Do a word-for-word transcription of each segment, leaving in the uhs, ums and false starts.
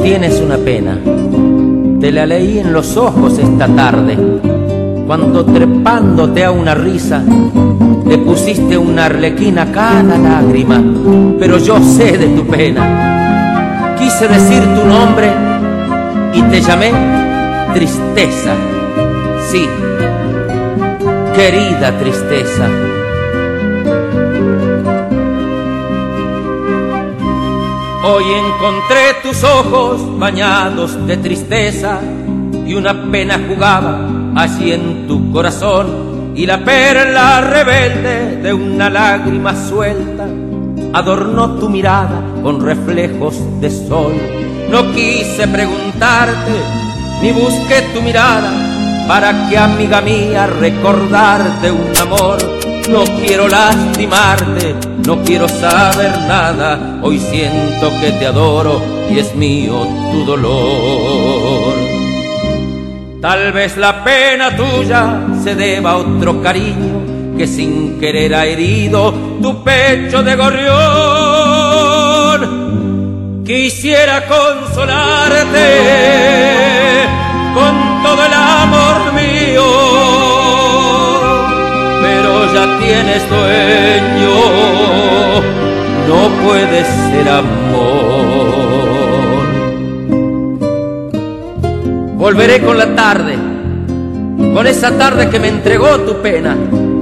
tienes una pena, te la leí en los ojos esta tarde, cuando trepándote a una risa, le pusiste una arlequina a cada lágrima, pero yo sé de tu pena. Quise decir tu nombre y te llamé tristeza, sí, querida tristeza. Hoy encontré tus ojos bañados de tristeza y una pena jugaba allí en tu corazón, y la perla rebelde de una lágrima suelta adornó tu mirada con reflejos de sol. No quise preguntarte ni busqué tu mirada para que, amiga mía, recordarte un amor. No quiero lastimarte, no quiero saber nada, hoy siento que te adoro y es mío tu dolor. Tal vez la pena tuya se deba a otro cariño que sin querer ha herido tu pecho de gorrión. Quisiera consolarte con todo el amor mío, pero ya tienes dueño, no puede ser amor. Volveré con la tarde, con esa tarde que me entregó tu pena,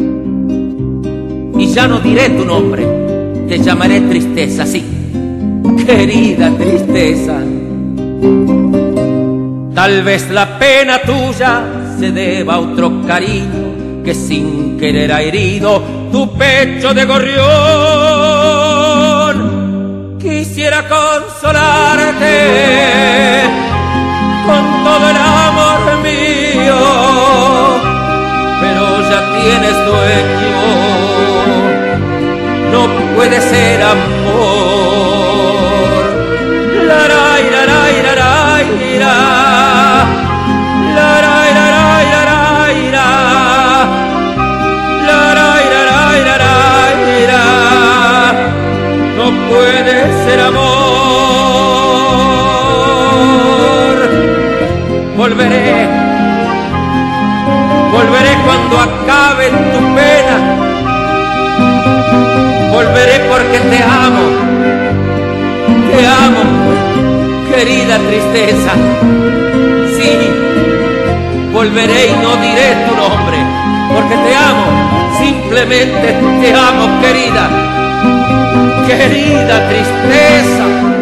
y ya no diré tu nombre, te llamaré tristeza, sí, querida tristeza. Tal vez la pena tuya se deba a otro cariño que sin querer ha herido tu pecho de gorrión. Quisiera consolarte con todo el amor mío, pero ya tienes dueño, no puede ser amor. La la la la la la no puede ser amor. Volveré, volveré cuando acabe tu pena, volveré porque te amo, te amo, querida tristeza, sí, volveré y no diré tu nombre, porque te amo, simplemente te amo, querida, querida tristeza.